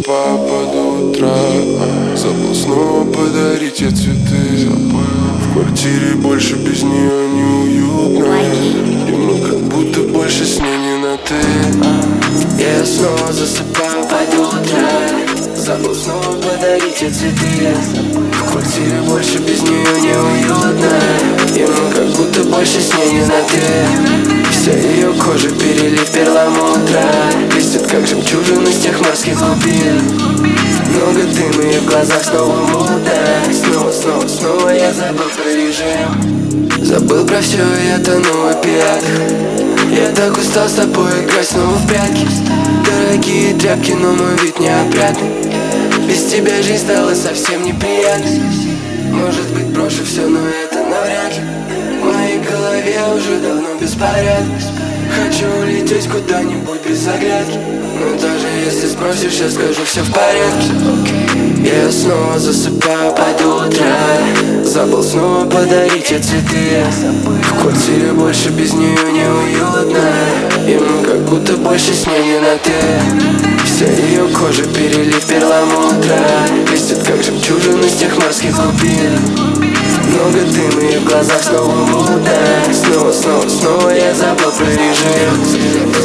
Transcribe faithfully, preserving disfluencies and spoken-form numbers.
засыпаю под утро. Забыл снова подарить ей цветы. В квартире больше без нее неуютно. И мне как будто больше с ней не на ты. Я снова засыпаю под утро. Забыл снова подарить ей цветы. В квартире больше без нее неуютно. И мне как будто больше с ней не на ты. Вся ее кожа перелив перламутра. Блестит как жемчужина с тех морских глубин. Много дыма и в глазах снова мутно. Снова, снова, снова я забыл про режим. Забыл про все, я тону в пятках. Я так устал с тобой играть снова в прятки. Дорогие тряпки, но мой вид неопрятный. Без тебя жизнь стала совсем неприятной. Может быть, брошу все, но это навряд ли. В моей голове уже давно беспорядок. Хочу улететь куда-нибудь без оглядки. Но даже если спросишь, я скажу, все в порядке. Я снова засыпаю под утро. Забыл снова подарить ей цветы. В квартире больше без нее неуютно. И мне как будто больше с ней не на ты. Вся ее кожа перелив перламутра. Блестит как жемчужина с тех морских глубин. Много дыма и в глазах снова мутно. Снова, снова, снова я забыл про режим.